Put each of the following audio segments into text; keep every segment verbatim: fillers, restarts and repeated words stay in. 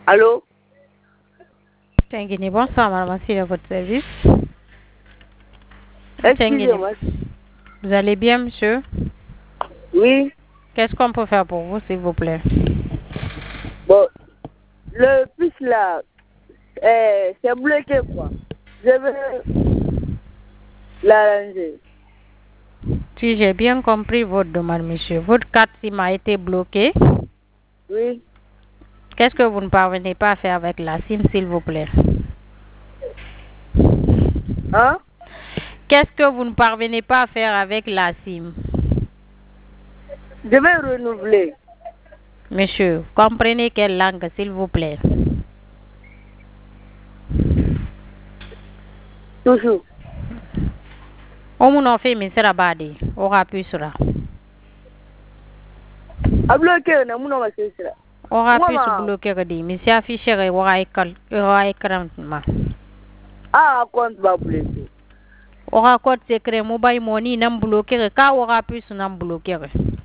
Allô? Tinguini, bonsoir, madame, merci de votre service. Tinguini, Excusez-moi. vous allez bien, monsieur? Oui. Qu'est-ce qu'on peut faire pour vous, s'il vous plaît? Bon, le puce là, euh, c'est bloqué quoi. Je vais l'arranger. Si j'ai bien compris votre demande, monsieur, votre carte SIM a été bloquée. Oui. Qu'est-ce que vous ne parvenez pas à faire avec la SIM, s'il vous plaît? Hein? Qu'est-ce que vous ne parvenez pas à faire avec la SIM? Je vais renouveler. Monsieur, comprenez quelle langue, s'il vous plaît? Toujours. Omuno fait misera badi, aura pu sera. A bloqué, na muna masisira. Aura pu se bloquer di, mais si affiché aura écran ma. Ah, compte va bloquer. Aura code secret mobile money nam bloquer, ka aura pu se nam bloquer.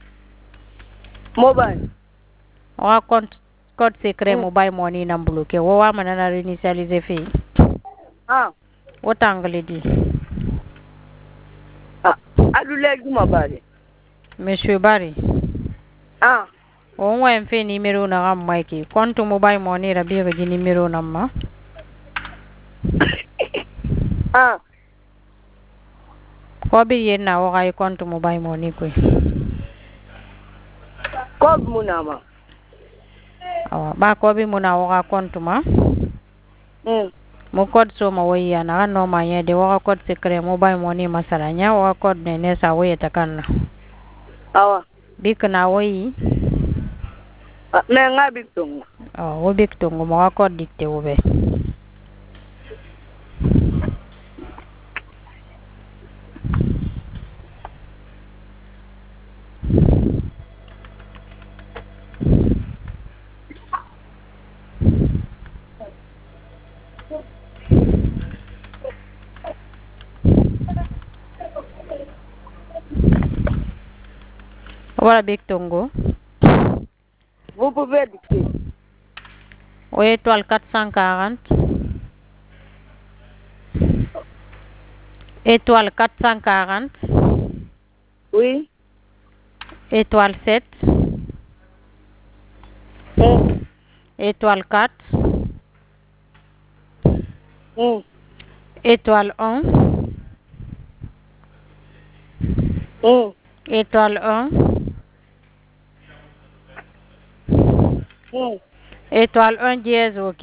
Mobile. Aura compte code secret mobile money nam bloquer. Aura manana réinitialiser fait. Ah. Autant que le dit. Ah, adulek ma bari. Monsieur Barry. Ah. On va faire numéro na ram maiki. Compte mobile money rabi re numéro namma. Ah. Ko bi yen na aura compte mobile money ko. Kob munama. Ah, ba ko bi muna aura compte ma. Hmm. Mo code so ma waya na no ma ye de wa code secret mobile money masaranya wa code ne ne sa waya takanna. Awa. Bik na wayi. Na nga bik tongo. Oh, wo bik tongo mo wa code dicté wo be. Voilà bik tongo. Vous pouvez dicter. O étoile quatre cent quarante. Étoile quatre cent quarante. Oui. Étoile sept. Mm. Étoile quatre. Mm. Étoile un. Mm. Étoile un. Mm. Étoile un dièse, ok.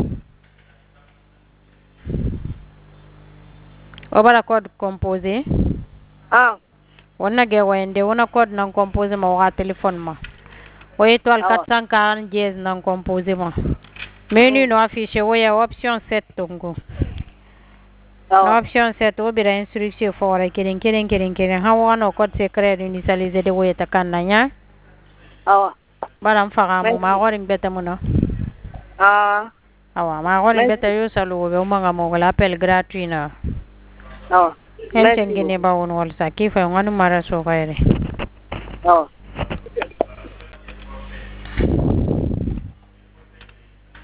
O bara code composé. Ah. On a gawende, on a code non composé ma wa téléphone ma. O étoile quatre cent quarante dièse non composé ma. Menu no affiché o ya option sept tongo. No option sept o bira instruction for keren keren keren keren ha wa no code secret initialiser de wo ta kananya. Awa. Bara mfaga mo ma goring beta mo no. Ah. Awa ma goring beta yo salu wo manga mo la appel gratuit na. Awa. Hentengene ba won wal sa kifa nganu mara so gaire. Awa.